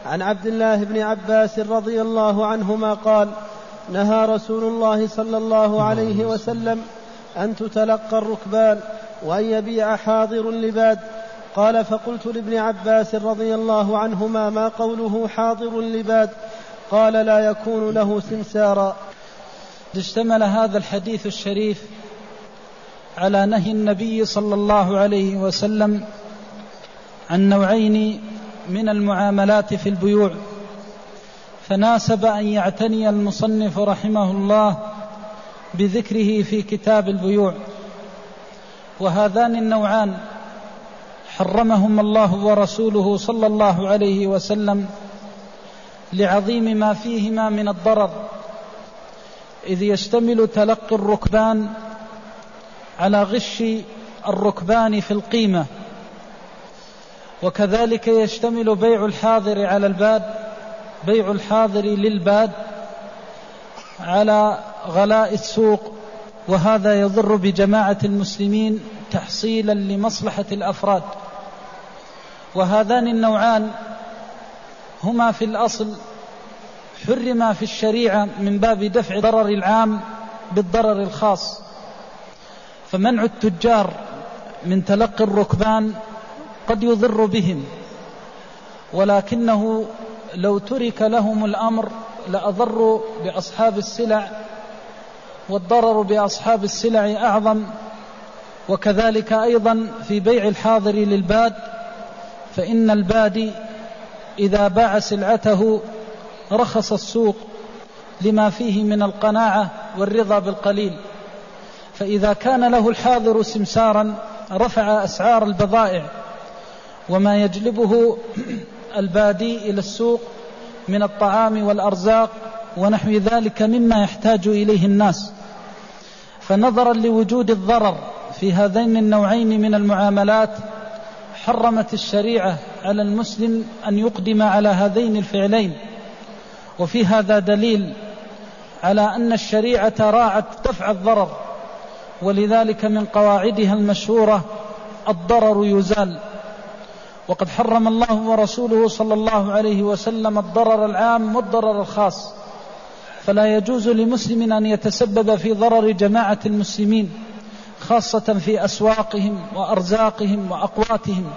عن عبد الله بن عباس رضي الله عنهما قال: نهى رسول الله صلى الله عليه وسلم أن تتلقى الركبان وأن يبيع حاضر لباد. قال: فقلت لابن عباس رضي الله عنهما: ما قوله حاضر لباد؟ قال: لا يكون له سمسارا. اشتمل هذا الحديث الشريف على نهي النبي صلى الله عليه وسلم عن نوعين من المعاملات في البيوع، فناسب أن يعتني المصنف رحمه الله بذكره في كتاب البيوع. وهذان النوعان حرمهما الله ورسوله صلى الله عليه وسلم لعظيم ما فيهما من الضرر، إذ يشتمل تلقي الركبان على غش الركبان في القيمة، وكذلك يشتمل بيع الحاضر على الباد، بيع الحاضر للباد على غلاء السوق، وهذا يضر بجماعة المسلمين تحصيلا لمصلحة الأفراد. وهذان النوعان هما في الأصل حرما في الشريعة من باب دفع ضرر العام بالضرر الخاص، فمنع التجار من تلقي الركبان قد يضر بهم، ولكنه لو ترك لهم الأمر لأضروا بأصحاب السلع، والضرر بأصحاب السلع أعظم. وكذلك أيضا في بيع الحاضر للباد، فإن البادي إذا باع سلعته رخص السوق لما فيه من القناعة والرضا بالقليل، فإذا كان له الحاضر سمسارا رفع أسعار البضائع وما يجلبه البادي إلى السوق من الطعام والأرزاق ونحو ذلك مما يحتاج إليه الناس. فنظرا لوجود الضرر في هذين النوعين من المعاملات، حرمت الشريعة على المسلم أن يقدم على هذين الفعلين. وفي هذا دليل على أن الشريعة راعت دفع الضرر، ولذلك من قواعدها المشهورة: الضرر يزال. وقد حرم الله ورسوله صلى الله عليه وسلم الضرر العام والضرر الخاص، فلا يجوز لمسلم أن يتسبب في ضرر جماعة المسلمين، خاصة في أسواقهم وأرزاقهم وأقواتهم.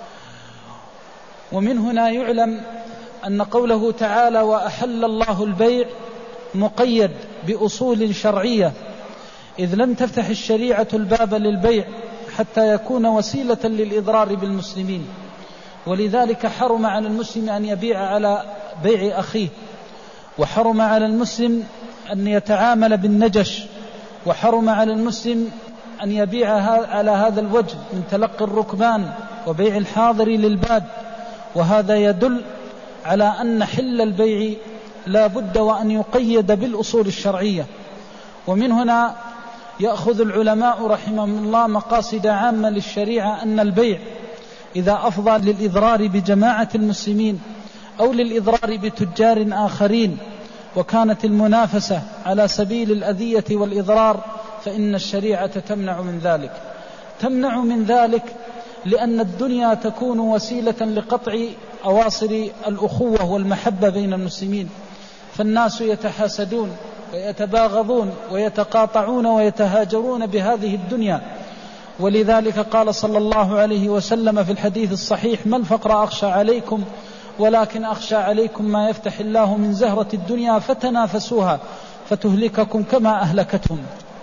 ومن هنا يعلم أن قوله تعالى: وأحل الله البيع مقيد بأصول شرعية، إذ لم تفتح الشريعة الباب للبيع حتى يكون وسيلة للإضرار بالمسلمين، ولذلك حرم على المسلم أن يبيع على بيع أخيه، وحرم على المسلم أن يتعامل بالنجش، وحرم على المسلم أن يبيع على هذا الوجه من تلقي الركبان وبيع الحاضر للباد. وهذا يدل على أن حل البيع لا بد وأن يقيد بالأصول الشرعية. ومن هنا يأخذ العلماء رحمهم الله مقاصد عامة للشريعة، أن البيع إذا أفضى للإضرار بجماعة المسلمين أو للإضرار بتجار آخرين، وكانت المنافسة على سبيل الأذية والإضرار، فإن الشريعة تمنع من ذلك. تمنع من ذلك لأن الدنيا تكون وسيلة لقطع أواصر الأخوة والمحبة بين المسلمين، فالناس يتحاسدون ويتباغضون ويتقاطعون ويتهاجرون بهذه الدنيا. ولذلك قال صلى الله عليه وسلم في الحديث الصحيح: ما الفقر أخشى عليكم ولكن أخشى عليكم ما يفتح الله من زهرة الدنيا فتنافسوها فتهلككم كما أهلكتهم.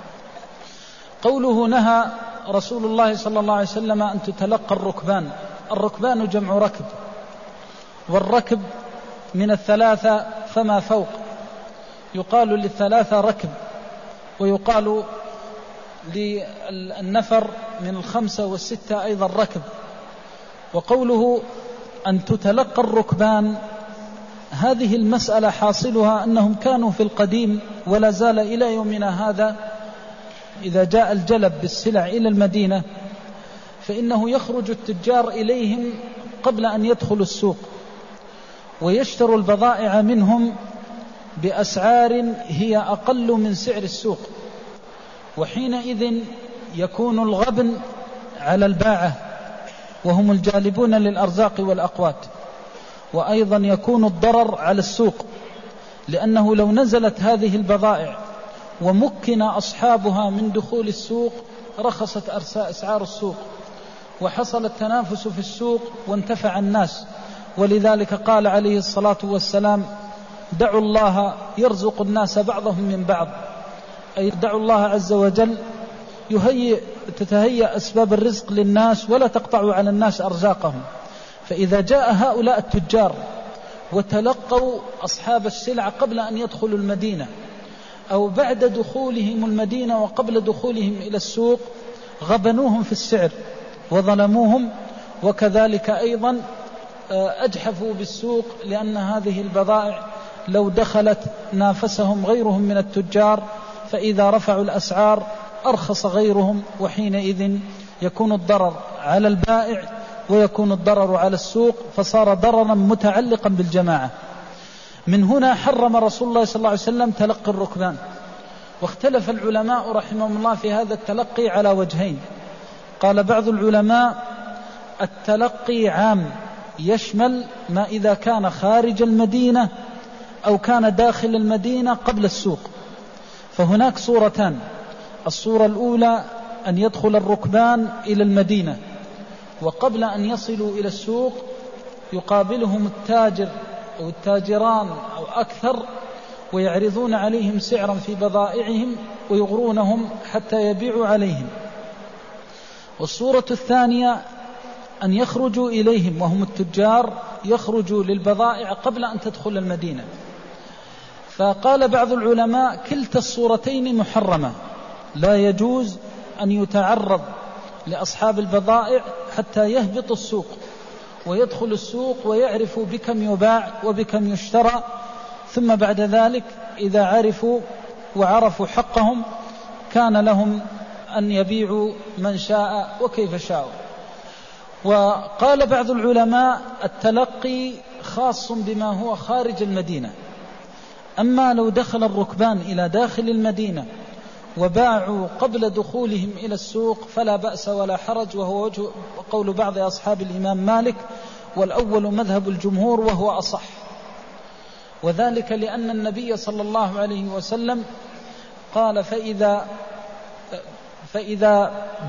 قوله نهى رسول الله صلى الله عليه وسلم أن تتلقى الركبان. الركبان جمع ركب، والركب من الثلاثة فما فوق، يقال للثلاثة ركب، ويقال للنفر من الخمسة والستة أيضا ركب. وقوله أن تتلقى الركبان، هذه المسألة حاصلها أنهم كانوا في القديم ولا زال إلى يومنا هذا إذا جاء الجلب بالسلع إلى المدينة فإنه يخرج التجار إليهم قبل أن يدخلوا السوق، ويشتروا البضائع منهم بأسعار هي أقل من سعر السوق، وحينئذ يكون الغبن على الباعة وهم الجالبون للأرزاق والأقوات. وأيضا يكون الضرر على السوق، لأنه لو نزلت هذه البضائع ومكن أصحابها من دخول السوق رخصت أسعار السوق وحصل التنافس في السوق وانتفع الناس. ولذلك قال عليه الصلاة والسلام: دعوا الله يرزق الناس بعضهم من بعض، أي دعوا الله عز وجل تتهيأ أسباب الرزق للناس ولا تقطعوا على الناس أرزاقهم. فإذا جاء هؤلاء التجار وتلقوا أصحاب السلع قبل أن يدخلوا المدينة أو بعد دخولهم المدينة وقبل دخولهم إلى السوق غبنوهم في السعر وظلموهم، وكذلك أيضا أجحفوا بالسوق، لأن هذه البضائع لو دخلت نافسهم غيرهم من التجار، فإذا رفعوا الأسعار أرخص غيرهم، وحينئذ يكون الضرر على البائع ويكون الضرر على السوق، فصار ضررا متعلقا بالجماعة. من هنا حرم رسول الله صلى الله عليه وسلم تلقي الركبان. واختلف العلماء رحمهم الله في هذا التلقي على وجهين. قال بعض العلماء: التلقي عام، يشمل ما إذا كان خارج المدينة أو كان داخل المدينة قبل السوق. فهناك صورتان: الصورة الأولى أن يدخل الركبان إلى المدينة، وقبل أن يصلوا إلى السوق يقابلهم التاجر أو التاجران أو أكثر ويعرضون عليهم سعرا في بضائعهم ويغرونهم حتى يبيعوا عليهم. والصورة الثانية أن يخرجوا إليهم وهم التجار، يخرجوا للبضائع قبل أن تدخل المدينة. فقال بعض العلماء: كلتا الصورتين محرمة، لا يجوز أن يتعرض لأصحاب البضائع حتى يهبط السوق ويدخل السوق ويعرفوا بكم يباع وبكم يشترى، ثم بعد ذلك إذا عرفوا وعرفوا حقهم كان لهم أن يبيعوا من شاء وكيف شاءوا. وقال بعض العلماء: التلقي خاص بما هو خارج المدينة، أما لو دخل الركبان إلى داخل المدينة وباعوا قبل دخولهم إلى السوق فلا بأس ولا حرج، وهو وجه قول بعض أصحاب الإمام مالك، والأول مذهب الجمهور وهو أصح. وذلك لأن النبي صلى الله عليه وسلم قال: فإذا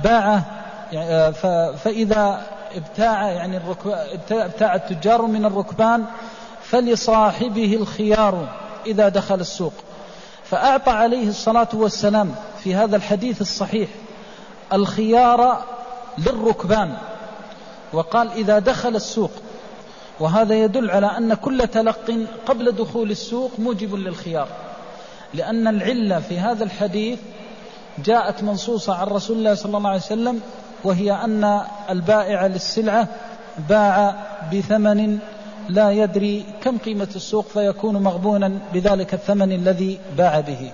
ابتاع التجار من الركبان فلصاحبه الخيار إذا دخل السوق. فأعطى عليه الصلاة والسلام في هذا الحديث الصحيح الخيار للركبان، وقال: إذا دخل السوق. وهذا يدل على أن كل تلق قبل دخول السوق موجب للخيار، لأن العلة في هذا الحديث جاءت منصوصة عن رسول الله صلى الله عليه وسلم، وهي أن البائع للسلعة باع بثمن لا يدري كم قيمة السوق، فيكون مغبونا بذلك الثمن الذي باع به.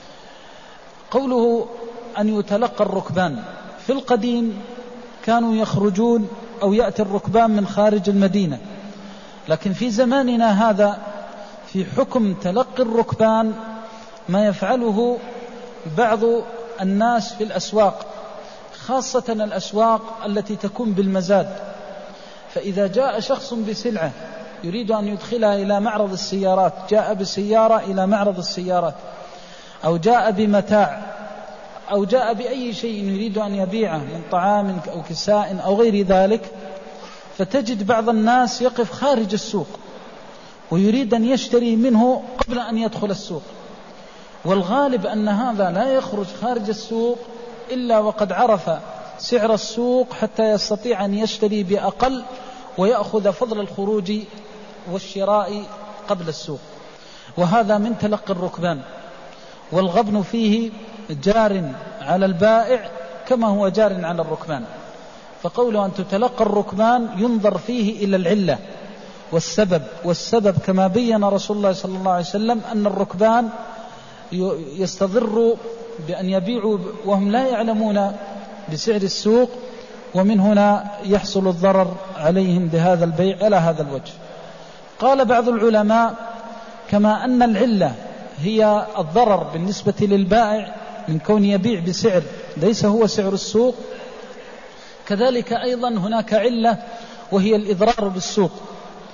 قوله أن يتلقى الركبان: في القديم كانوا يخرجون أو يأتي الركبان من خارج المدينة، لكن في زماننا هذا في حكم تلقي الركبان ما يفعله بعض الناس في الأسواق، خاصة الأسواق التي تكون بالمزاد. فإذا جاء شخص بسلعة يريد أن يدخلها إلى معرض السيارات، جاء بسيارة إلى معرض السيارات، أو جاء بمتاع، أو جاء بأي شيء يريد أن يبيعه من طعام أو كساء أو غير ذلك، فتجد بعض الناس يقف خارج السوق ويريد أن يشتري منه قبل أن يدخل السوق. والغالب أن هذا لا يخرج خارج السوق إلا وقد عرف سعر السوق حتى يستطيع أن يشتري بأقل ويأخذ فضل الخروج والشراء قبل السوق. وهذا من تلقي الركبان، والغبن فيه جار على البائع كما هو جار على الركبان. فقوله أن تتلقى الركبان ينظر فيه إلى العلة والسبب كما بين رسول الله صلى الله عليه وسلم أن الركبان يستضروا بأن يبيعوا وهم لا يعلمون بسعر السوق، ومن هنا يحصل الضرر عليهم بهذا البيع على هذا الوجه. قال بعض العلماء: كما أن العلة هي الضرر بالنسبة للبائع من كون يبيع بسعر ليس هو سعر السوق، كذلك أيضا هناك علة وهي الإضرار بالسوق.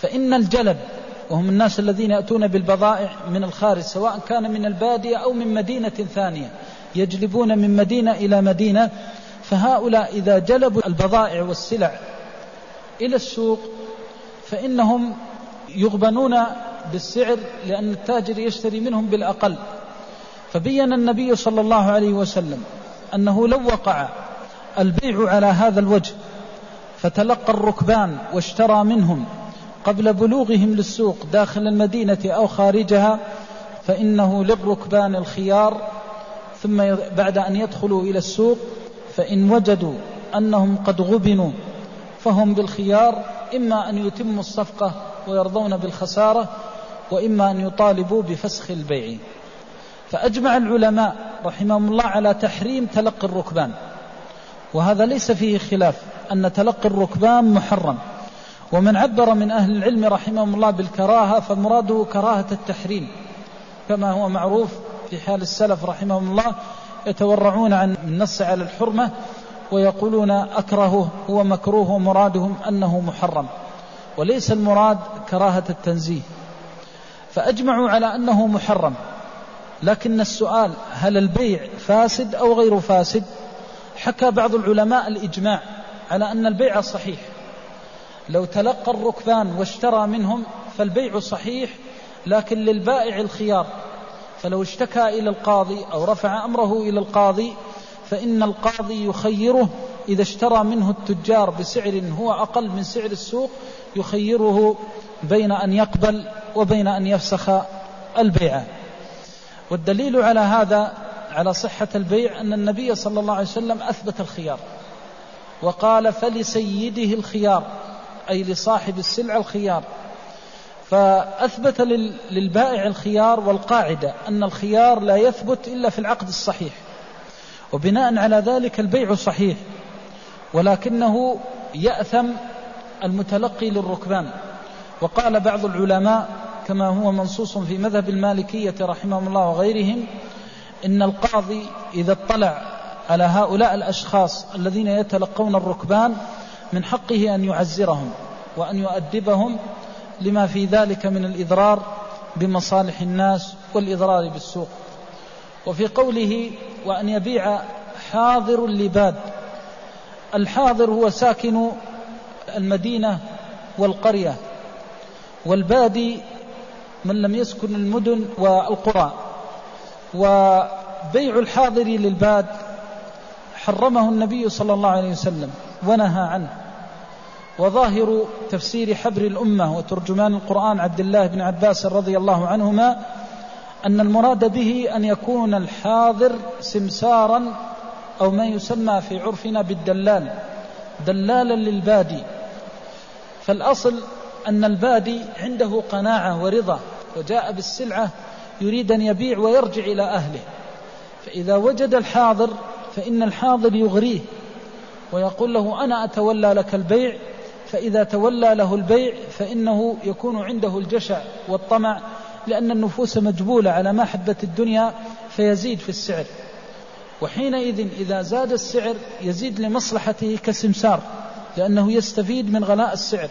فإن الجلب وهم الناس الذين يأتون بالبضائع من الخارج سواء كان من البادية أو من مدينة ثانية، يجلبون من مدينة إلى مدينة، فهؤلاء إذا جلبوا البضائع والسلع إلى السوق فإنهم يغبنون بالسعر لأن التاجر يشتري منهم بالأقل. فبين النبي صلى الله عليه وسلم أنه لو وقع البيع على هذا الوجه فتلقى الركبان واشترى منهم قبل بلوغهم للسوق داخل المدينة أو خارجها فإنه للركبان الخيار، ثم بعد أن يدخلوا إلى السوق فإن وجدوا أنهم قد غبنوا فهم بالخيار، إما أن يتموا الصفقة ويرضون بالخسارة، وإما أن يطالبوا بفسخ البيع. فأجمع العلماء رحمهم الله على تحريم تلقي الركبان، وهذا ليس فيه خلاف أن تلقي الركبان محرم. ومن عبر من أهل العلم رحمهم الله بالكراهة فمراده كراهة التحريم، كما هو معروف في حال السلف رحمهم الله يتورعون عن النص على الحرمة ويقولون أكرهه هو مكروه ومرادهم أنه محرم، وليس المراد كراهة التنزيه. فأجمعوا على أنه محرم، لكن السؤال هل البيع فاسد أو غير فاسد؟ حكى بعض العلماء الإجماع على أن البيع صحيح، لو تلقى الركبان واشترى منهم فالبيع صحيح، لكن للبائع الخيار، فلو اشتكى إلى القاضي أو رفع أمره إلى القاضي فإن القاضي يخيره إذا اشترى منه التجار بسعر هو أقل من سعر السوق يخيره بين أن يقبل وبين أن يفسخ البيع. والدليل على هذا على صحة البيع أن النبي صلى الله عليه وسلم أثبت الخيار وقال فلسيده الخيار، أي لصاحب السلع الخيار، فأثبت للبائع الخيار. والقاعدة أن الخيار لا يثبت إلا في العقد الصحيح، وبناء على ذلك البيع صحيح، ولكنه يأثم المتلقي للركبان. وقال بعض العلماء كما هو منصوص في مذهب المالكية رحمهم الله وغيرهم إن القاضي إذا اطلع على هؤلاء الأشخاص الذين يتلقون الركبان من حقه أن يعزرهم وأن يؤدبهم لما في ذلك من الإضرار بمصالح الناس والإضرار بالسوق. وفي قوله وأن يبيع حاضر لباد، الحاضر هو ساكن المدينة والقرية، والبادي من لم يسكن المدن والقرى. وبيع الحاضر للباد حرمه النبي صلى الله عليه وسلم ونهى عنه. وظاهر تفسير حبر الأمة وترجمان القرآن عبد الله بن عباس رضي الله عنهما أن المراد به أن يكون الحاضر سمسارا أو ما يسمى في عرفنا بالدلال، دلالا للبادي. فالأصل أن البادي عنده قناعة ورضا وجاء بالسلعة يريد أن يبيع ويرجع إلى أهله، فإذا وجد الحاضر فإن الحاضر يغريه ويقول له أنا أتولى لك البيع، فإذا تولى له البيع فإنه يكون عنده الجشع والطمع، لأن النفوس مجبولة على ما حبت الدنيا فيزيد في السعر، وحينئذ إذا زاد السعر يزيد لمصلحته كسمسار لأنه يستفيد من غلاء السعر،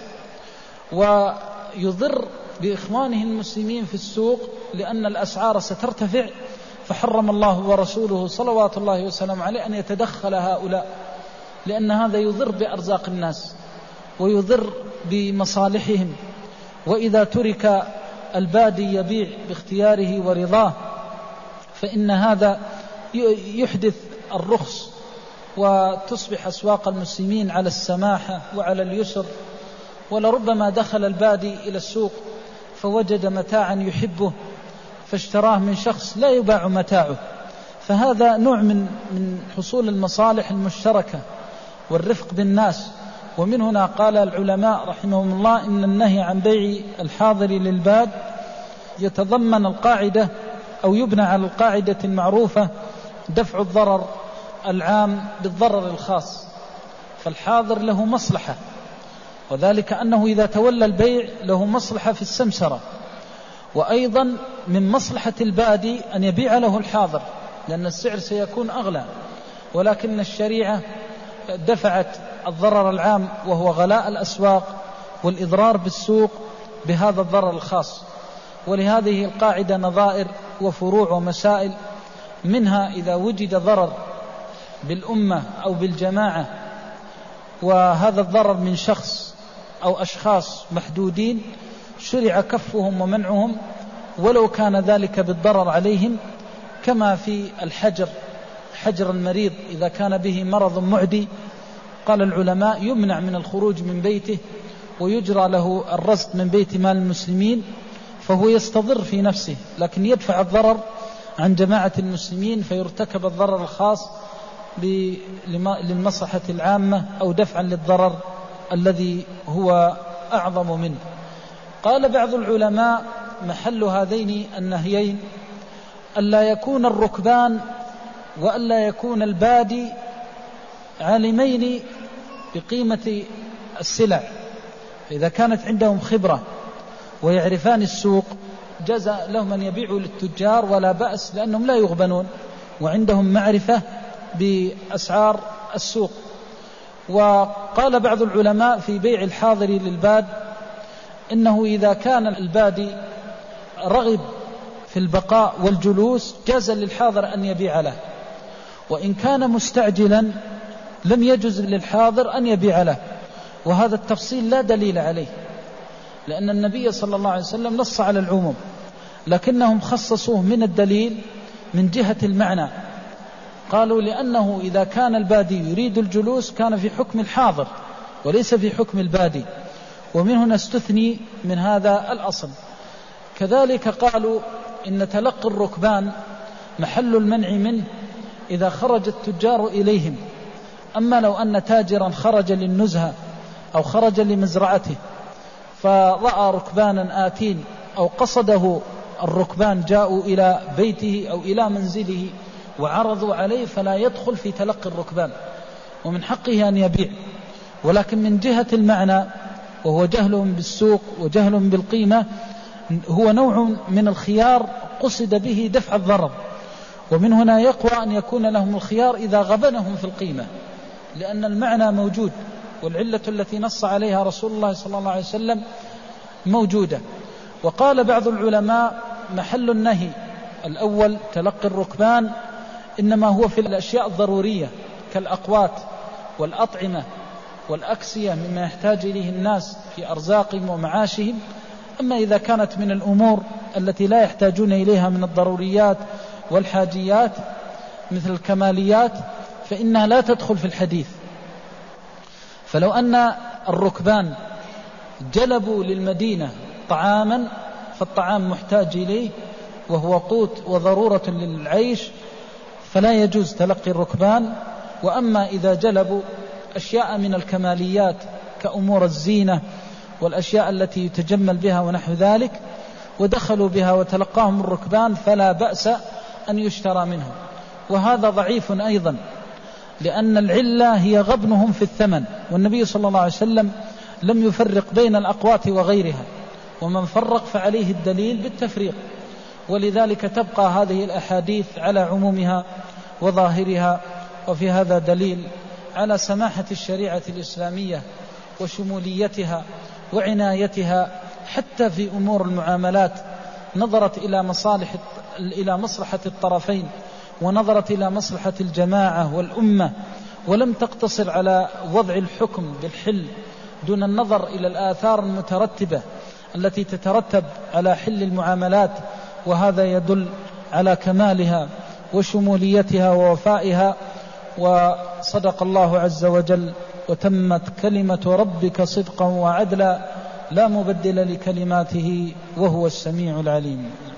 ويضر بإخوانه المسلمين في السوق لأن الأسعار سترتفع. فحرم الله ورسوله صلوات الله وسلامه عليه أن يتدخل هؤلاء، لأن هذا يضر بأرزاق الناس ويضر بمصالحهم. وإذا ترك البادي يبيع باختياره ورضاه فإن هذا يحدث الرخص، وتصبح أسواق المسلمين على السماحة وعلى اليسر. ولربما دخل البادي إلى السوق فوجد متاعا يحبه فاشتراه من شخص لا يباع متاعه، فهذا نوع من حصول المصالح المشتركة والرفق بالناس. ومن هنا قال العلماء رحمهم الله إن النهي عن بيع الحاضر للباد يتضمن القاعدة أو يبنى على القاعدة المعروفة دفع الضرر العام بالضرر الخاص. فالحاضر له مصلحة، وذلك أنه إذا تولى البيع له مصلحة في السمسرة، وأيضا من مصلحة البادي أن يبيع له الحاضر لأن السعر سيكون أغلى، ولكن الشريعة دفعت الضرر العام وهو غلاء الأسواق والإضرار بالسوق بهذا الضرر الخاص. ولهذه القاعدة نظائر وفروع ومسائل، منها إذا وجد ضرر بالأمة أو بالجماعة وهذا الضرر من شخص أو أشخاص محدودين شرع كفهم ومنعهم ولو كان ذلك بالضرر عليهم، كما في الحجر، حجر المريض إذا كان به مرض معدي قال العلماء يمنع من الخروج من بيته ويجرى له الرصد من بيت مال المسلمين، فهو يستضر في نفسه لكن يدفع الضرر عن جماعة المسلمين فيرتكب الضرر الخاص للمصلحة العامة أو دفعا للضرر الذي هو أعظم منه. قال بعض العلماء محل هذين النهيين ألا يكون الركبان وألا يكون البادي عالمين بقيمة السلع، إذا كانت عندهم خبرة ويعرفان السوق جاز لهم أن يبيعوا للتجار ولا بأس، لأنهم لا يغبنون وعندهم معرفة بأسعار السوق. وقال بعض العلماء في بيع الحاضر للباد إنه إذا كان البادي رغب في البقاء والجلوس جاز للحاضر أن يبيع له، وإن كان مستعجلا لم يجز للحاضر أن يبيع له. وهذا التفصيل لا دليل عليه، لأن النبي صلى الله عليه وسلم نص على العموم، لكنهم خصصوه من الدليل من جهة المعنى. قالوا لأنه إذا كان البادي يريد الجلوس كان في حكم الحاضر وليس في حكم البادي، ومن هنا استثني من هذا الأصل. كذلك قالوا إن تلقي الركبان محل المنع منه إذا خرج التجار إليهم، أما لو أن تاجرا خرج للنزهة أو خرج لمزرعته فرأى ركبانا آتين أو قصده الركبان جاءوا إلى بيته أو إلى منزله وعرضوا عليه فلا يدخل في تلقي الركبان، ومن حقه أن يبيع. ولكن من جهة المعنى وهو جهلهم بالسوق وجهلهم بالقيمة هو نوع من الخيار قصد به دفع الضرر، ومن هنا يقوى أن يكون لهم الخيار إذا غبنهم في القيمة، لأن المعنى موجود والعلة التي نص عليها رسول الله صلى الله عليه وسلم موجودة. وقال بعض العلماء محل النهي الأول تلقي الركبان إنما هو في الأشياء الضرورية كالأقوات والأطعمة والأكسية مما يحتاج إليه الناس في أرزاقهم ومعاشهم. أما إذا كانت من الأمور التي لا يحتاجون إليها من الضروريات والحاجيات مثل الكماليات فإنها لا تدخل في الحديث. فلو أن الركبان جلبوا للمدينة طعاما فالطعام محتاج إليه وهو قوت وضرورة للعيش فلا يجوز تلقي الركبان. وأما إذا جلبوا أشياء من الكماليات كأمور الزينة والأشياء التي يتجمل بها ونحو ذلك ودخلوا بها وتلقاهم الركبان فلا بأس أن يشترى منهم. وهذا ضعيف أيضا، لأن العلة هي غبنهم في الثمن، والنبي صلى الله عليه وسلم لم يفرق بين الأقوات وغيرها، ومن فرق فعليه الدليل بالتفريق. ولذلك تبقى هذه الأحاديث على عمومها وظاهرها. وفي هذا دليل على سماحة الشريعة الإسلامية وشموليتها وعنايتها حتى في أمور المعاملات، نظرت إلى مصلحة الطرفين ونظرت إلى مصلحة الجماعة والأمة، ولم تقتصر على وضع الحكم بالحل دون النظر إلى الآثار المترتبة التي تترتب على حل المعاملات. وهذا يدل على كمالها وشموليتها ووفائها. وصدق الله عز وجل وتمت كلمة ربك صدقا وعدلا لا مبدل لكلماته وهو السميع العليم.